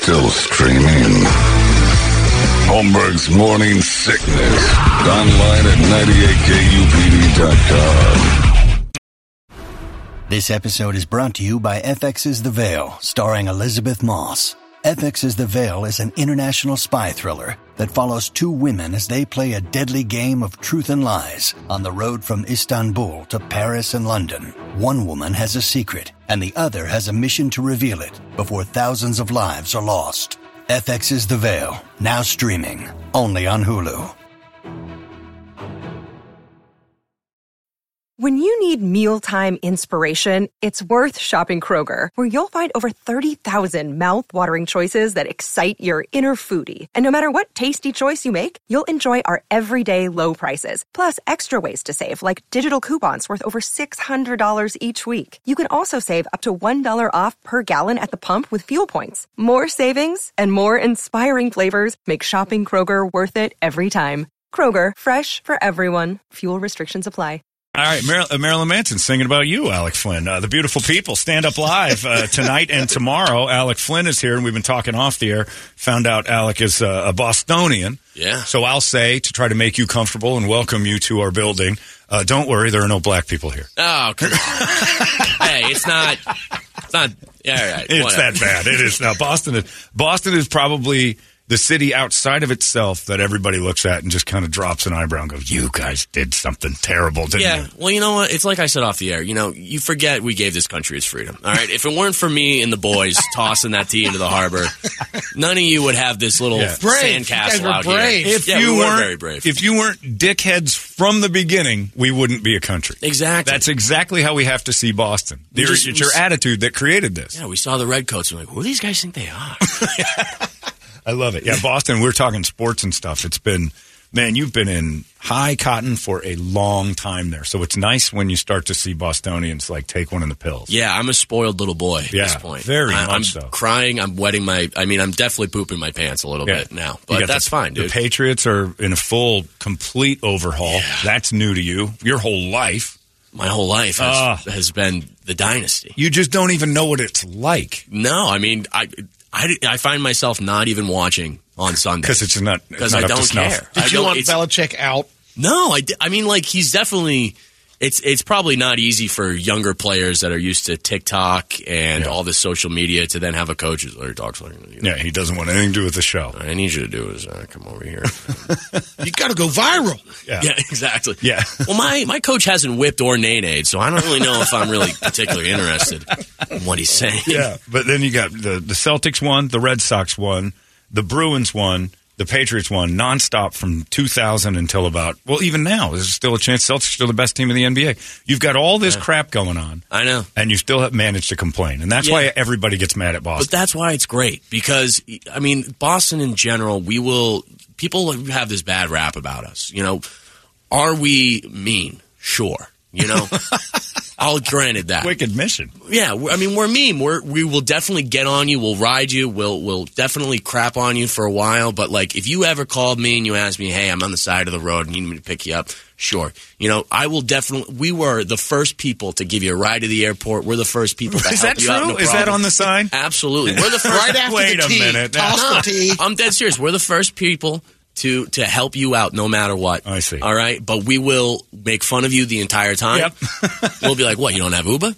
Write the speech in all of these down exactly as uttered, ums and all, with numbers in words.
Still streaming. Holmberg's Morning Sickness. Online at ninety-eight K U P D dot com. This episode is brought to you by F X's The Veil, starring Elizabeth Moss. F X's The Veil is an international spy thriller that follows two women as they play a deadly game of truth and lies on the road from Istanbul to Paris and London. One woman has a secret, and the other has a mission to reveal it before thousands of lives are lost. F X's The Veil, now streaming, only on Hulu. When you need mealtime inspiration, it's worth shopping Kroger, where you'll find over thirty thousand mouth-watering choices that excite your inner foodie. And no matter what tasty choice you make, you'll enjoy our everyday low prices, plus extra ways to save, like digital coupons worth over six hundred dollars each week. You can also save up to one dollar off per gallon at the pump with fuel points. More savings and more inspiring flavors make shopping Kroger worth it every time. Kroger, fresh for everyone. Fuel restrictions apply. All right, Mar- uh, Marilyn Manson singing about you, Alec Flynn. Uh, the Beautiful People, stand up live uh, tonight and tomorrow. Alec Flynn is here, and we've been talking off the air. Found out Alec is uh, a Bostonian. Yeah. So I'll say, to try to make you comfortable and welcome you to our building, uh, don't worry, there are no black people here. Oh, come on. Hey, it's not, it's not, yeah, all right. It's whatever. that bad. It is now. Boston is, Boston is probably the city outside of itself that everybody looks at and just kind of drops an eyebrow and goes, you guys did something terrible, didn't yeah, you? Yeah, well, you know what? It's like I said off the air. You know, you forget we gave this country its freedom, all right? If it weren't for me and the boys tossing that tea into the harbor, none of you would have this little Yeah. sandcastle out brave. here. If yeah, you we were weren't, very brave. If you weren't dickheads from the beginning, we wouldn't be a country. Exactly. That's exactly how we have to see Boston. We Your- just- it's your attitude that created this. Yeah, we saw the redcoats and we're like, who do these guys think they are? I love it. Yeah, Boston, we're talking sports and stuff. It's been, man, you've been in high cotton for a long time there. So it's nice when you start to see Bostonians like take one in the pills. Yeah, I'm a spoiled little boy at Yeah, this point. very I, much I'm so. crying. I'm wetting my, I mean, I'm definitely pooping my pants a little Yeah. bit now. You But got that's the, fine, dude. The Patriots are in a full, complete overhaul. Yeah. That's new to you. Your whole life. My whole life has, Ah. has been the dynasty. You just don't even know what it's like. No, I mean, I, I, I find myself not even watching on Sunday. Because it's not, it's Because not I up to don't snuff. care. Did I you don't- want it's- Belichick out? No, I, di- I mean, like, he's definitely... It's it's probably not easy for younger players that are used to TikTok and Yeah. all this social media to then have a coach who's like, talks like, you know, Yeah, he doesn't want anything to do with the show. I need you to do is uh, come over here. You got to go viral. Yeah. Yeah, exactly. Yeah. Well, my, my coach hasn't whipped or nay-nayed, so I don't really know if I'm really particularly interested in what he's saying. Yeah, but then you got the, the Celtics won, the Red Sox won, the Bruins won, the Patriots won nonstop from two thousand until about, well, even now, there's still a chance Celtics are still the best team in the N B A. You've got all this Yeah. crap going on. I know. And you still have managed to complain. And that's Yeah. why everybody gets mad at But Boston. that's why it's great because, I mean, Boston in general, we will, people have this bad rap about us. You know, are we mean? Sure. You know, I'll granted that. Quick admission. Yeah, we- I mean, we're mean. We're, we will definitely get on you. We'll ride you. We'll we'll definitely crap on you for a while. But, like, if you ever called me and you asked me, hey, I'm on the side of the road and you need me to pick you up, sure. You know, I will definitely – we were the first people to give you a ride to the airport. We're the first people to Is help that you out in true? the Is that problem. on the sign? Absolutely. We're the first – Right after Wait the a tea. minute. Toss the tea. I'm dead serious. We're the first people to to help you out no matter what. I see. All right? But we will make fun of you the entire time. Yep. We'll be like, what, you don't have Uber?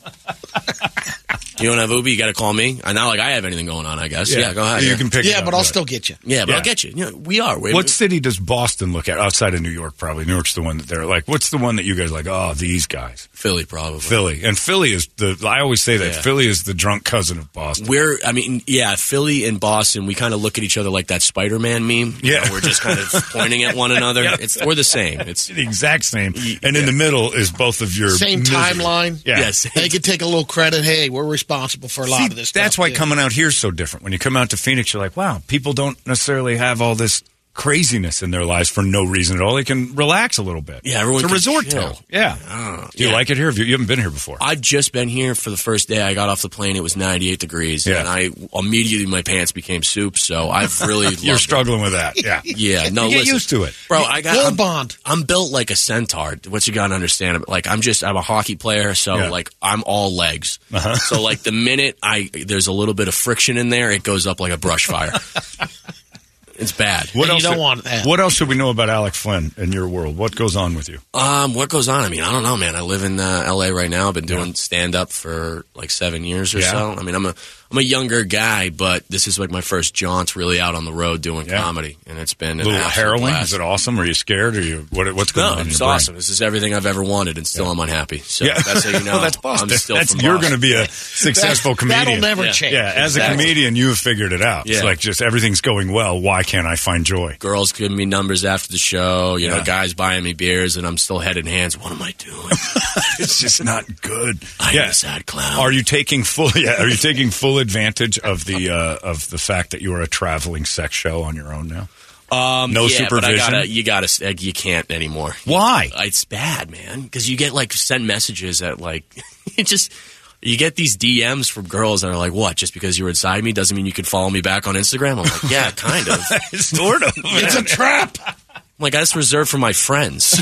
You don't have Uber? You got to call me? And not like I have anything going on, I guess. Yeah, go ahead. You yeah. can pick it Yeah, up, but I'll right. still get you. Yeah, but Yeah. I'll get you. You know, we are. We're, What city does Boston look at outside of New York? Probably New York's the one that they're like. What's the one that you guys are like? Oh, these guys, Philly, probably. Philly, and Philly is the. I always say that Yeah. Philly is the drunk cousin of Boston. We're, I mean, yeah, Philly and Boston, we kind of look at each other like that Spider-Man meme. You Yeah. know, we're just kind of pointing at one another. Yeah. It's We're the same. It's the exact same, Y- and in yeah. the middle is both of your Same misery. timeline. Yeah. Yes. They could take a little credit. Hey, we're responsible for a lot See, of this that's stuff. why too. coming out here is so different. When you come out to Phoenix, you're like, wow, people don't necessarily have all this craziness in their lives for no reason at all. They can relax a little bit. Yeah, everyone it's a can resort chill. town. Yeah. Oh, Do you yeah. like it here? Have you, you haven't been here before. I've just been here for the first day. I got off the plane. It was ninety-eight degrees. Yeah. And I immediately, my pants became soup. So I've really loved You're it. struggling with that. Yeah. Yeah. No, You get listen. used to it. Bro, I got, Full I'm, bond. I'm built like a centaur. What you got to understand. Like, I'm just, I'm a hockey player. So, Yeah. like, I'm all legs. Uh-huh. So, like, the minute I, there's a little bit of friction in there, it goes up like a brush fire. It's bad. And What you else don't should- want that. What else should we know about Alec Flynn in your world? What goes on with you? Um, what goes on? I mean, I don't know, man. I live in uh, L A right now. I've been doing stand up for like seven years or Yeah. so. I mean, I'm a I'm a younger guy, but this is like my first jaunt really out on the road doing Yeah. comedy, and it's been A an little absolute harrowing? blast. Is it awesome? Are you scared? Are you what, what's going No, on in it's your brain? awesome. This is everything I've ever wanted, and still I'm unhappy. So Yeah. that's how you know. well, that's Boston. I'm still That's, from you're Boston. going to be a successful comedian. That'll never Yeah. change. Yeah, as a Exactly. comedian, you have figured it out. It's Yeah. like just everything's going well. Why can't I find joy? Girls giving me numbers after the show. You Yeah. know, guys buying me beers, and I'm still head in hands. What am I doing? It's just not good. I'm yeah. a sad clown. Are you taking full? Yeah. Are you taking full advantage of the uh, of the fact that you are a traveling sex show on your own now? Um, No yeah, but I supervision? gotta, you gotta, like, you can't anymore. Why? It's bad, man. Because you get like sent messages at like, it just, you get these D Ms from girls that are like, what? Just because you were inside me doesn't mean you can follow me back on Instagram? I'm like, yeah, kind of. I'm sort of. It's a trap. like, that's reserved for my friends.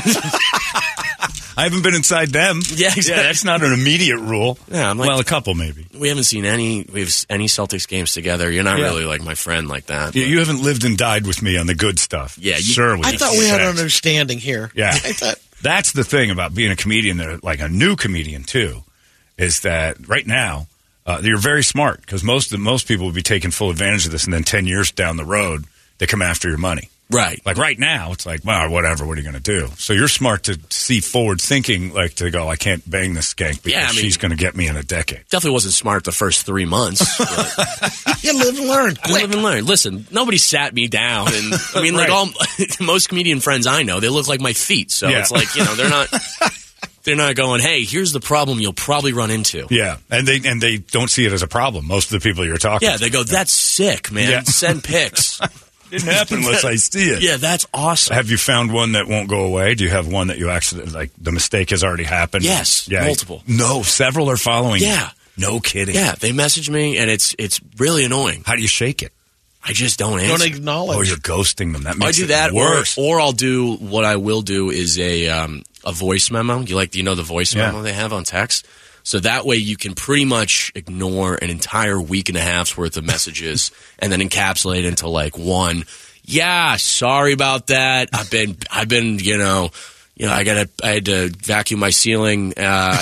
I haven't been inside them. Yeah, exactly. Yeah, that's not an immediate rule. Yeah, I'm like- well, a couple maybe. we haven't seen any, we have any Celtics games together. You're not Yeah. really like my friend like that. You, you haven't lived and died with me on the good stuff. Yeah, you- sure. I thought we had an understanding here. Yeah. I thought, That's the thing about being a comedian, that, like a new comedian too, is that right now uh, you're very smart, because most of the, most people would be taking full advantage of this, and then ten years down the road they come after your money. Right. Like right now, it's like, well, whatever. What are you going to do? So you're smart to see forward thinking, like to go, I can't bang this skank because Yeah, I mean- she's going to get me in a decade. Definitely wasn't smart the first three months. but you live and learn. I live and learn. Listen, nobody sat me down, and I mean, like Right. all most comedian friends I know, they look like my feet. So Yeah. it's like, you know, they're not they're not going, hey, here's the problem you'll probably run into. Yeah, and they and they don't see it as a problem. Most of the people you're talking, Yeah, to. they go, that's sick, man. Yeah. Send pics. didn't happen unless I see it. Yeah, that's awesome. Have you found one that won't go away? Do you have one that you actually, like, the mistake has already happened? Yes, multiple. No, several are following you. Yeah. No kidding. Yeah, they message me, and it's it's really annoying. How do you shake it? I just don't answer. Don't acknowledge. Oh, you're ghosting them. That I makes do it that, or, worse. or I'll do what I will do is a um, a voice memo. You like, you know, the voice Yeah. memo they have on text. So that way you can pretty much ignore an entire week and a half's worth of messages and then encapsulate it into like one. Yeah, sorry about that. I've been, I've been, you know, you know, I got I had to vacuum my ceiling. Uh,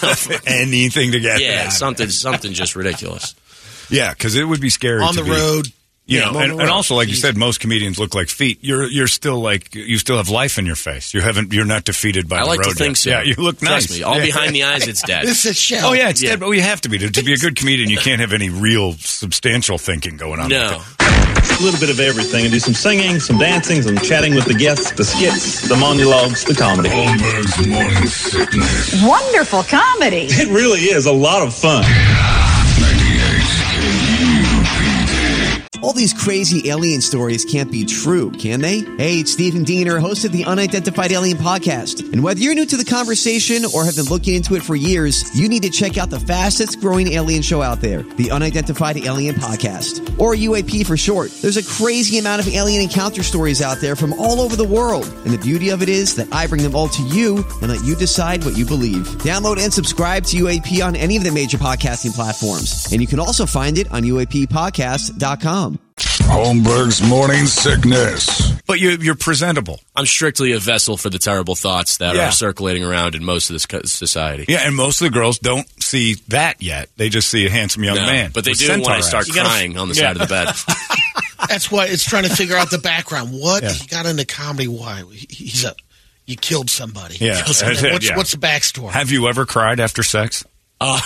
Anything to get yeah, that. something, something just ridiculous. Yeah, because it would be scary On to the be- road. You Yeah, know, on and, the and road. also, like you Jeez. said, most comedians look like feet. You're you're still like you still have life in your face. You haven't. You're not defeated by I the like road to think yet. so. Yeah, you look Trust nice. me, all Yeah. behind the eyes, it's dead. This is shell. Oh yeah, it's Yeah. dead. But you have to be to, to be a good comedian. You can't have any real substantial thinking going on. No. A little bit of everything. I do some singing, some dancing, some chatting with the guests, the skits, the monologues, the comedy. Holmberg's Morning Sickness. Wonderful comedy. It really is a lot of fun. ninety-eight K U P D. All these crazy alien stories can't be true, can they? Hey, it's Stephen Diener, host of the Unidentified Alien Podcast. And whether you're new to the conversation or have been looking into it for years, you need to check out the fastest growing alien show out there, the Unidentified Alien Podcast, or U A P for short. There's a crazy amount of alien encounter stories out there from all over the world. And the beauty of it is that I bring them all to you and let you decide what you believe. Download and subscribe to U A P on any of the major podcasting platforms. And you can also find it on U A P podcast dot com. Holmberg's Morning Sickness. But you, you're presentable. I'm strictly a vessel for the terrible thoughts that Yeah. are circulating around in most of this co- society. Yeah, and most of the girls don't see that yet. They just see a handsome young No, man. but they with do when centaur I start eyes. crying on the side of the bed. That's why it's trying to figure out the background. What Yeah. he got into comedy? Why He- he's a you killed somebody? Yeah. What's, That's it, what's, yeah. what's the backstory? Have you ever cried after sex? Uh,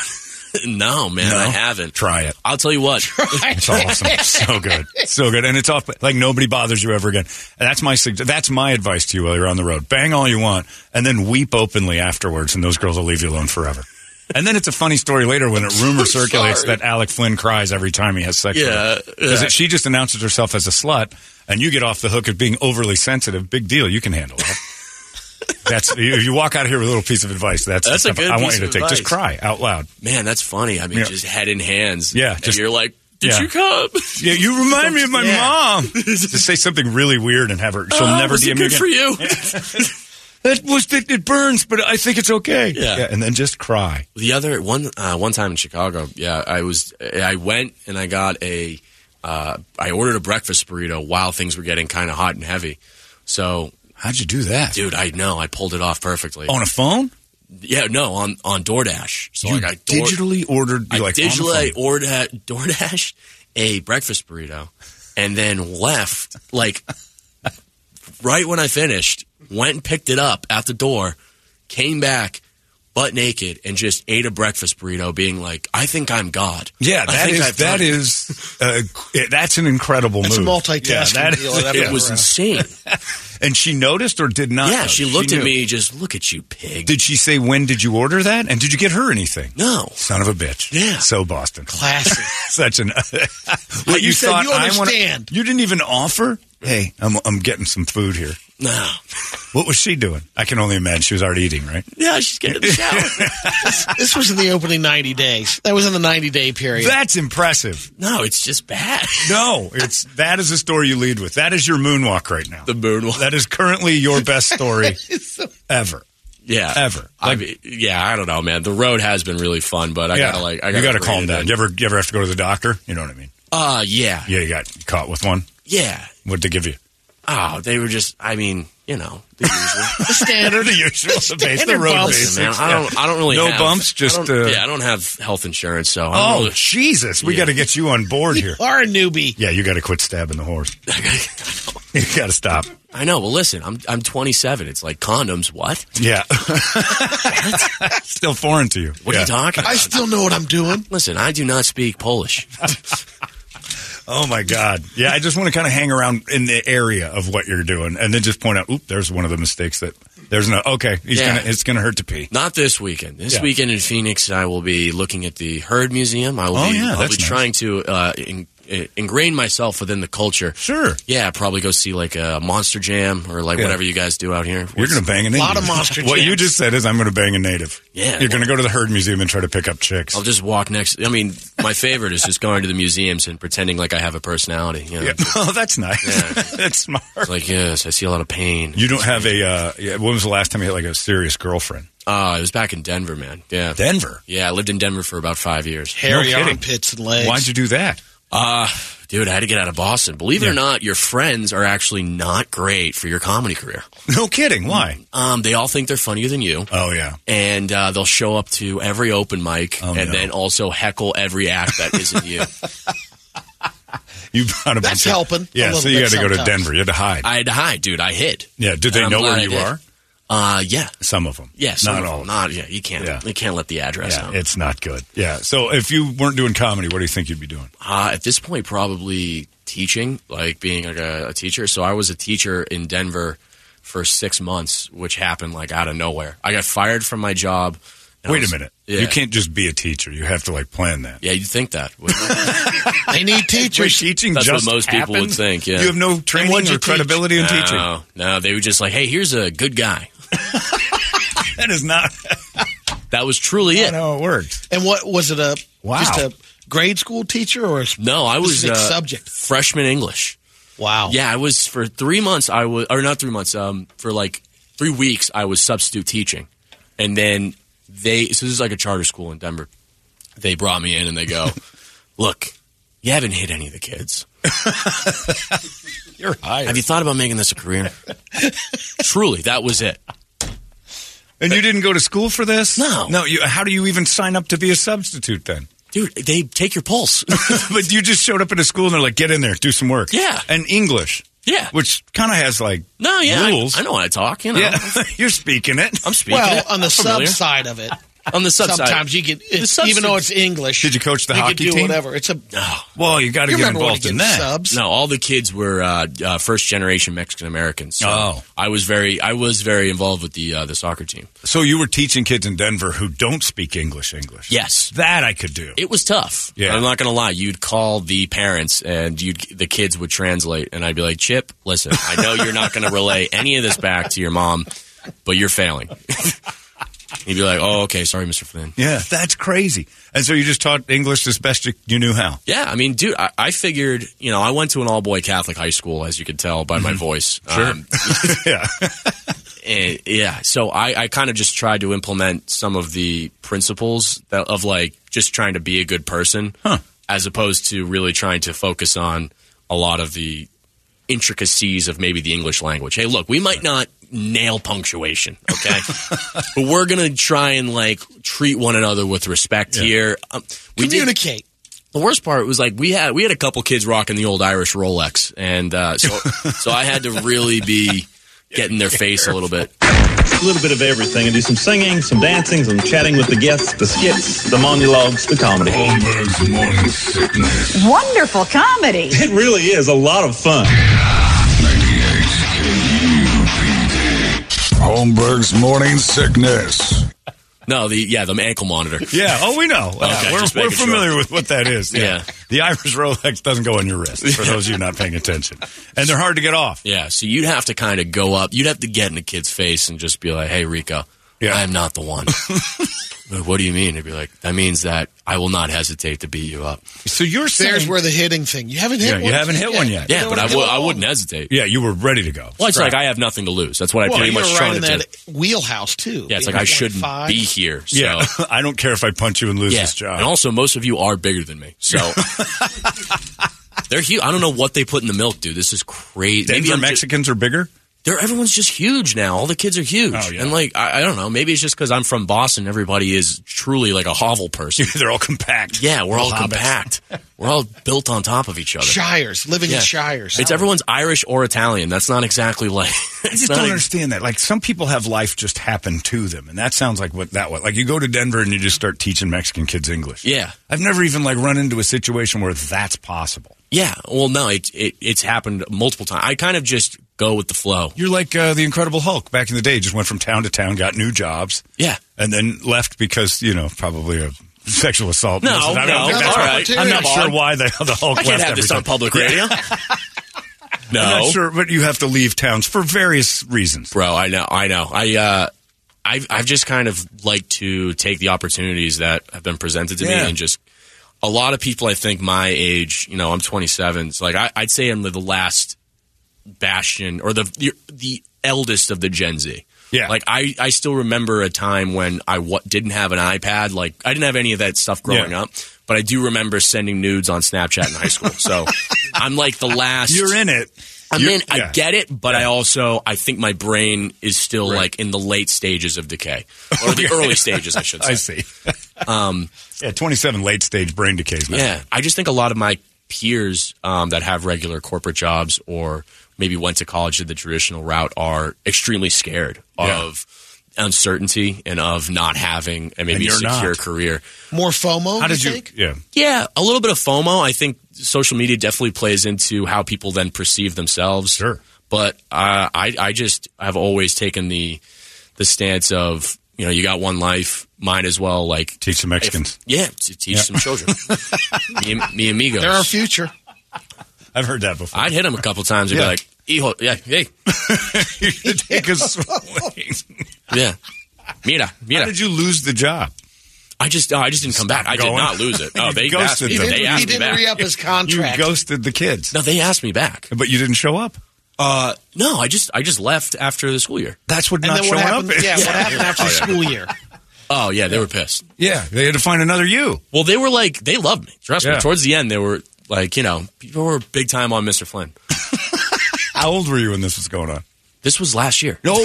no, man, No? I haven't. Try it. I'll tell you what. It's awesome. So good. So good. And it's off. Like nobody bothers you ever again. And that's my sug- that's my advice to you while you're on the road. Bang all you want and then weep openly afterwards, and those girls will leave you alone forever. And then it's a funny story later when a rumor circulates sorry. that Alec Flynn cries every time he has sex Yeah, with her. Because yeah. she just announces herself as a slut, and you get off the hook of being overly sensitive, big deal. You can handle that. That's you, you walk out of here with a little piece of advice. That's, That's the a stuff good I want piece you to of take. advice. Just cry out loud. Man, that's funny. I mean, Yeah. just head in hands. Yeah, and just- you're like, did yeah. you come? Yeah, you remind me of my Yeah. mom. Just say something really weird and have her. She'll Oh, never was D M it you good again. for you? It was it, it burns, but I think it's okay. Yeah. and then just cry. The other one, uh, one time in Chicago, yeah, I was, I went and I got a, uh, I ordered a breakfast burrito while things were getting kind of hot and heavy. So, How'd you do that? dude, I know I pulled it off perfectly. On a phone? Yeah, no, on on DoorDash. So you like I door- digitally ordered. I You like digitally on ordered DoorDash a breakfast burrito, and then left like right when I finished. Went and picked it up at the door, came back butt naked, and just ate a breakfast burrito, being like, "I think I'm God." Yeah, I that think is I've that done it. is uh, that's an incredible That's a move. multitasking Yeah, that deal. is- I've yeah. It was insane. And she noticed or did not? Yeah, notice? she looked at knew. me, just look at you, pig. Did she say when did you order that? And did you get her anything? No. Son of a bitch. Yeah. So Boston. Classic. Such an. But you said you I want- understand. you didn't even offer. Hey, I'm I'm getting some food here. No. What was she doing? I can only imagine she was already eating, right? Yeah, she's getting in the shower. This was in the opening ninety days. That was in the ninety-day period. That's impressive. No, it's just bad. No, it's that is a story you lead with. That is your moonwalk right now. The moonwalk. That is currently your best story ever. Yeah, Ever. I Like- mean, yeah, I don't know, man. The road has been really fun, but I Yeah. gotta like, I you gotta, gotta rein calm it down. in. You ever you ever have to go to the doctor? You know what I mean? Uh, yeah, Yeah, you got caught with one. yeah. What'd they give you? Oh, they were just. I mean, you know, the usual. the standard. the usual, the base, the standard road bumps. basics. Man, I don't. I don't really. No have, bumps, just, I don't- uh, yeah. I don't have health insurance, so. I don't Oh really- Jesus! We Yeah. got to get you on board here. You are a newbie. Yeah, you got to quit stabbing the horse. You got to stop. I know. Well, listen, I'm I'm twenty-seven. It's like condoms. What? Yeah, still foreign to you. What yeah. are you talking about? I still know what I'm doing. Listen, I do not speak Polish. Oh my God! Yeah, I just want to kind of hang around in the area of what you're doing, and then just point out, "Oop, there's one of the mistakes that there's no." Okay, he's Yeah. gonna it's gonna hurt to pee. Not this weekend. This Yeah. weekend in Phoenix, I will be looking at the Heard Museum. I will Oh, be, yeah, I'll that's be nice. trying to uh, in, uh, ingrain myself within the culture. Sure, Yeah, probably go see like a Monster Jam or like Yeah. whatever you guys do out here. you're gonna bang a native. Lot of monster What you jams. just said is, I'm gonna bang a native. Yeah. you're gonna go to the Heard Museum and try to pick up chicks. I'll just walk next. I mean, my favorite is just going to the museums and pretending like I have a personality. You know? Yeah. Oh, that's nice. Yeah. That's smart. It's like, yes, I see a lot of pain. You don't have a. Uh, yeah, when was the last time you had like a serious girlfriend? Uh, it was back in Denver, man. Yeah. Denver. Yeah, I lived in Denver for about five years. Hairy No kidding. armpits and legs. Why'd you do that? Uh, dude, I had to get out of Boston. Believe it Yeah. or not, your friends are actually not great for your comedy career. No kidding. Why? Um, they all think they're funnier than you. Oh yeah. And uh, they'll show up to every open mic Oh, and no. then also heckle every act that isn't you. You brought a bunch That's of- helping a Yeah, little so you bit got to go to sometimes. Denver. You had to hide. I had to hide, dude. I hid. Yeah. Did they And I'm know where glad I you did. are? Uh, yeah. Some of them. Yeah, some Not of all. them. Not, yeah, you can't, Yeah. you can't let the address Yeah, out. it's not good. Yeah. So if you weren't doing comedy, what do you think you'd be doing? Uh, at this point, probably teaching, like being like a, a teacher. So I was a teacher in Denver for six months, which happened like out of nowhere. I got fired from my job. and I Wait was- a minute. Yeah. You can't just be a teacher. You have to like plan that. Yeah, you'd think that. wouldn't you? They need Wait, teachers. teaching That's what just most people would happens? think, yeah. You have no training what'd you or teach? credibility in teaching. No, no, they were just like, hey, here's a good guy. That is not That was truly it. not how it works. And what was it? A Wow. just a grade school teacher or a No, I was specific uh, subject? freshman English. Wow. Yeah, I was for three months. I was, or not three months. Um, for like three weeks, I was substitute teaching, and then they. So this is like a charter school in Denver. They brought me in and they go, "Look, you haven't hit any of the kids. You're hired. Have you thought about making this a career?" Truly, that was it. And you didn't go to school for this? No. No. You, how do you even sign up to be a substitute then? Dude, they take your pulse. But you just showed up in a school and they're like, get in there, do some work. Yeah. And English. Yeah. Which kind of has like No, yeah, I- rules. I, know how to talk. You know, Yeah. You're speaking it. I'm speaking. Well, it. on the I'm sub familiar. side of it, On the sub side. Sometimes you can, it's, subs- even though it's English. Did you coach the you hockey can do team? whatever. It's a. No. Well, you got to You get remember when involved you in get that. subs? No, all the kids were uh, uh, first generation Mexican Americans. So Oh. I was very, I was very involved with the uh, the soccer team. So you were teaching kids in Denver who don't speak English English. Yes. That I could do. It was tough. Yeah. I'm not going to lie. You'd call the parents and you'd, the kids would translate. And I'd be like, Chip, listen, I know you're not going to relay any of this back to your mom, but you're failing. He'd be like, oh, okay, sorry, Mister Flynn. Yeah, that's crazy. And so you just taught English as best you, you knew how. Yeah, I mean, dude, I, I figured, you know, I went to an all-boy Catholic high school, as you could tell by my voice. Sure. Um, Yeah. and, yeah, so I, I kind of just tried to implement some of the principles that, of, like, just trying to be a good person, Huh. as opposed to really trying to focus on a lot of the intricacies of maybe the English language. Hey, look, we might not nail punctuation, okay? But we're going to try and, like, treat one another with respect Yeah. here. Um, we did- Communicate. The worst part was like we had we had a couple kids rocking the old Irish Rolex, and uh, so so I had to really be getting their face a little bit. A little bit of everything and do some singing, some dancing, some chatting with the guests, the skits, the monologues, the comedy. Holmberg's Morning Sickness. Wonderful comedy. It really is a lot of fun. ninety-eight K U P D. Holmberg's Morning Sickness. No, the yeah, the ankle monitor. Yeah. Oh, we know. Uh, Okay, we're just we're making sure. familiar with what that is. Yeah. Yeah. The Irish Rolex doesn't go on your wrist, for those of you not paying attention. And they're hard to get off. Yeah, so you'd have to kind of go up. You'd have to get in the kid's face and just be like, "Hey, Rico, Yeah. I am not the one." Like, what do you mean? They'd be like, "That means that I will not hesitate to beat you up." So you're saying... There's where the hitting thing. You haven't hit Yeah, one. you haven't hit one yet. Yeah, You but don't I, wanna w- go I home. wouldn't hesitate. Yeah, you were ready to go. Well, it's Right. like I have nothing to lose. That's what I Well, pretty you're much right trying in to that do. wheelhouse too. Yeah, it's Being like I shouldn't twenty-five. be here. So. Yeah. I don't care if I punch you and lose Yeah, this job. and also most of you are bigger than me, so they're huge. I don't know what they put in the milk, dude. This is crazy. Denver Maybe I'm ju- Mexicans are bigger? they're everyone's just huge now. All the kids are huge, Oh, yeah. and like I, I don't know. Maybe it's just because I'm from Boston. Everybody is truly like a hovel person. They're all compact. Yeah, we're all Little hobbits. compact. We're all built on top of each other. Shires, living Yeah. in shires. It's everyone's Irish or Italian. That's not exactly like. I it's just not don't ex- understand that. Like, some people have life just happen to them, and that sounds like what that was. Like, you go to Denver and you just start teaching Mexican kids English. Yeah. I've never even, like, run into a situation where that's possible. Yeah. Well, no, it, it it's happened multiple times. I kind of just go with the flow. You're like uh, the Incredible Hulk back in the day. Just went from town to town, got new jobs, Yeah. and then left because, you know, probabably a sexual assault. No, I don't no, think that's all right. right. I'm not Come sure on. why the, the Hulk I can't left have this everything. on public radio. No. I'm not sure, but you have to leave towns for various reasons. Bro, I know, I know. I, uh, I've, I've just kind of liked to take the opportunities that have been presented to Yeah. me and just, a lot of people I think my age, you know, I'm twenty-seven. It's like, I, I'd say I'm the last bastion or the, the, the eldest of the Gen Z. Yeah. Like, I, I still remember a time when I w- didn't have an iPad. Like, I didn't have any of that stuff growing Yeah. up, but I do remember sending nudes on Snapchat in high school. So I'm like the last. You're in it. I You're- mean, yeah. I get it, but I Yeah. also I think my brain is still Right. like in the late stages of decay, or the early stages, I should say. I see. um, yeah, twenty-seven late stage brain decays. Man. Yeah, I just think a lot of my peers um, that have regular corporate jobs or maybe went to college did the traditional route are extremely scared Yeah. of uncertainty and of not having a maybe And a you're secure not. career. More FOMO. How did you? think? Yeah. Yeah, a little bit of FOMO. I think social media definitely plays into how people then perceive themselves. Sure. But uh, I, I just have always taken the the stance of, you know, you got one life, might as well like Teach some Mexicans. if- yeah, to teach Yeah. some children. me, and- me amigos. They're our future. I've heard that before. I'd hit them a couple times and Yeah. be like, "Hijo, yeah, hey, You should take a swing. yeah, mira, How mira." did you lose the job? I just, oh, I just didn't come back. I did going? not lose it. Oh, You they ghosted asked me. them. He They didn't, asked he me didn't back. re-up his You contract. ghosted the kids, No, they asked me back. but you didn't show up. Uh, no, I just, I just left after the school year. That's what and not then showing what happened? up is. Yeah, what happened after the school year? Oh yeah, they were pissed. Yeah, they had to find another you. Well, they were like, they loved me. Trust Yeah. me. Towards the end, they were like, you know, people were big time on Mister Flynn. How old were you when this was going on? This was last year. No,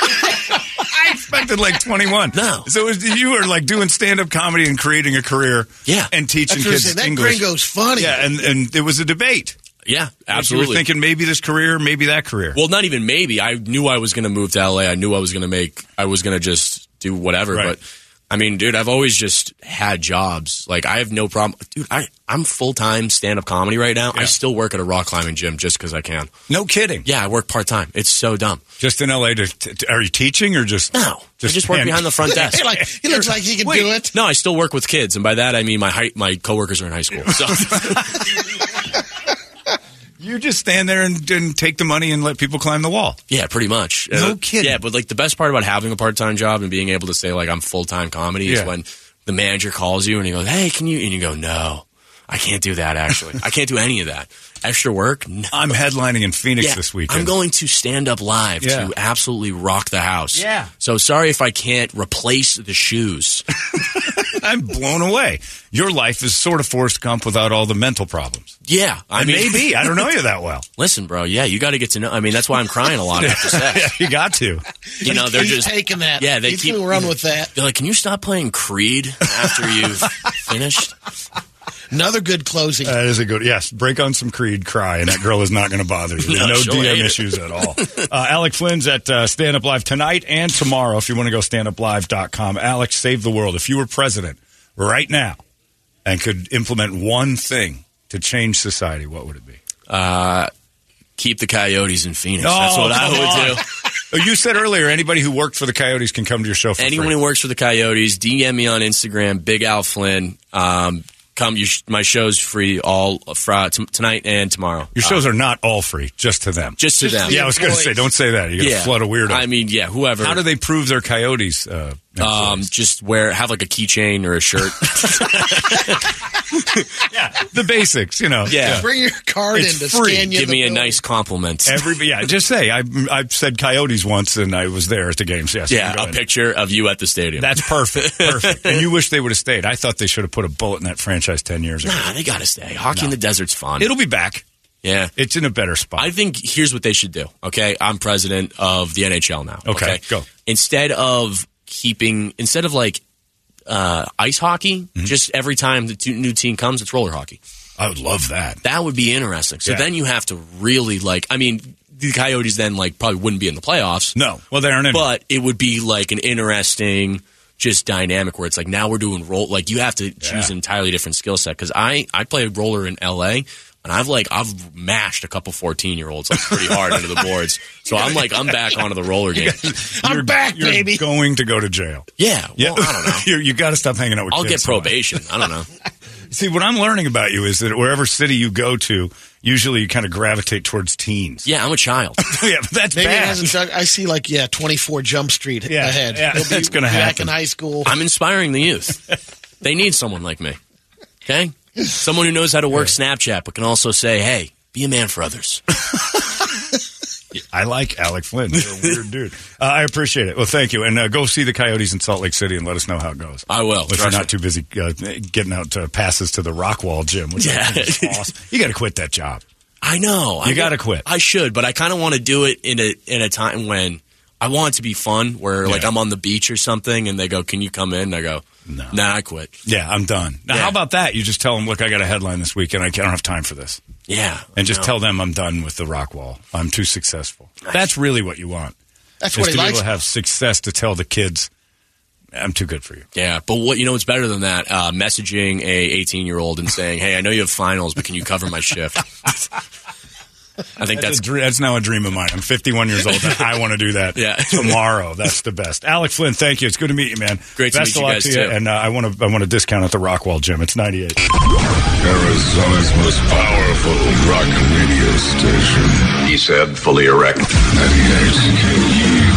I expected like twenty-one. No. So it was, you were like doing stand-up comedy and creating a career. Yeah. and teaching That's what I'm kids saying. That English. gringo's funny. Yeah, and and it was a debate. Yeah, Like, you absolutely. were thinking maybe this career, maybe that career. Well, not even maybe. I knew I was going to move to L A. I knew I was going to make, I was going to just do whatever. Right. But I mean, dude, I've always just had jobs. Like, I have no problem. Dude, I, I'm full-time stand-up comedy right now. Yeah. I still work at a rock climbing gym just because I can. No kidding. Yeah, I work part-time. It's so dumb. Just in L A? To, to, are you teaching or just... No, just I just work hand- behind the front desk. He, like, he looks like he can Wait. do it. No, I still work with kids, and by that I mean my high, my coworkers are in high school. So. You just stand there and, and take the money and let people climb the wall. Yeah, pretty much. No uh, kidding. Yeah, but like the best part about having a part-time job and being able to say like I'm full-time comedy Yeah. is when the manager calls you and he goes, "Hey, can you?" And you go, "No, I can't do that. Actually, I can't do any of that. Extra work. No. I'm headlining in Phoenix Yeah, this weekend. I'm going to stand up live Yeah. to absolutely rock the house. Yeah. So sorry if I can't replace the shoes. I'm blown away. Your life is sort of Forrest Gump without all the mental problems. Yeah, I And mean, maybe. I don't know you that well. Listen, bro. Yeah, you got to get to know. I mean, that's why I'm crying a lot after sex. Yeah, you got to. You know, they're He's just taking that. Yeah, they He's keep going to run with that. They're like, "Can you stop playing Creed after you've finished?" Another good closing. That is a good, yes. Break on some Creed, cry, and that girl is not going to bother you. No, no she'll D M hate it. issues at all. Uh, Alec Flynn's at uh, Stand Up Live tonight and tomorrow if you want to go stand up live dot com. Alex, save the world. If you were president right now and could implement one thing to change society, what would it be? Uh, keep the Coyotes in Phoenix. Oh, That's what I come would on. do. Oh, you said earlier anybody who worked for the Coyotes can come to your show for Anyone free. who works for the Coyotes, D M me on Instagram, Big Al Flynn. Um, come, you sh- my show's free all fr- t- tonight and tomorrow. Your shows are not all free, just to them. Just to Just them. the yeah, I was going to employees. say, don't say that. You're going to Yeah. flood a weirdo. I mean, yeah, whoever. How do they prove they're Coyotes? Uh, Um, employees? just wear have like a keychain or a shirt. yeah, the basics, you know. Yeah. Bring your card It's in to free. scan you Give the me a building. nice compliment. Every, yeah, just say I I said Coyotes once and I was there at the games. Yes, yeah, you can go a ahead. picture of you at the stadium. That's perfect, perfect. And you wish they would have stayed. I thought they should have put a bullet in that franchise ten years ago. Nah, they gotta stay. Hockey in the desert's fun. It'll be back. yeah. It's in a better spot. I think here's what they should do. Okay, I'm president of the N H L now. Okay, go. Instead of keeping, instead of like uh, ice hockey, Mm-hmm. just every time the t- new team comes, it's roller hockey. I would love that. That would be interesting. So Yeah. then you have to really like. I mean, the Coyotes then like probably wouldn't be in the playoffs. No, well they aren't in. But it would be like an interesting just dynamic where it's like now we're doing roll. Like you have to choose Yeah. an entirely different skill set because I I played roller in L A. And I've like I've mashed a couple fourteen year olds like pretty hard into the boards, so I'm like I'm back onto the roller game. I'm You're- back, you're baby. going to go to jail. Yeah, Yeah, well, I don't know. You're, you got to stop hanging out with. I'll kids get probation. I don't know. See, what I'm learning about you is that wherever city you go to, usually you kind of gravitate towards teens. Yeah, I'm a child. yeah, but that's Maybe it bad. hasn't dug. I see, like, yeah, twenty-four Jump Street Yeah, ahead. yeah, He'll be that's gonna back happen. in high school. I'm inspiring the youth. They need someone like me. Okay, someone who knows how to work Snapchat but can also say, "Hey, be a man for others." I like Alec Flynn. You're a weird dude. Uh, I appreciate it. Well, thank you. And uh, go see the Coyotes in Salt Lake City and let us know how it goes. I will. If you're Trust not me. too busy uh, getting out uh, passes to the Rockwall gym, which Yeah. I think is awesome. You got to quit that job. I know. You I gotta quit. I should, but I kind of want to do it in a in a time when I want it to be fun, where like Yeah. I'm on the beach or something, and they go, "Can you come in?" And I go, No. "Nah, I quit." Yeah, I'm done. Now, Yeah. how about that? You just tell them, look, I got a headline this weekend. I don't have time for this. Yeah, And just no. tell them I'm done with the Rockwall. I'm too successful. That's really what you want. That's Is what to he be likes. able to have success to tell the kids, I'm too good for you. Yeah, but what you know? What's better than that? Uh, messaging a eighteen year old and saying, "Hey, I know you have finals, but can you cover my shift?" I think That's, that's a dr- that's now a dream of mine. I'm fifty-one years old. And I want to do that Yeah. tomorrow. That's the best. Alec Flynn, thank you. It's good to meet you, man. Great to Best meet of you luck guys, to you. too. And uh, I want to I want a discount at the Rockwall gym. It's ninety-eight. Arizona's most powerful rock radio station. He said, fully erect. ninety-eight K U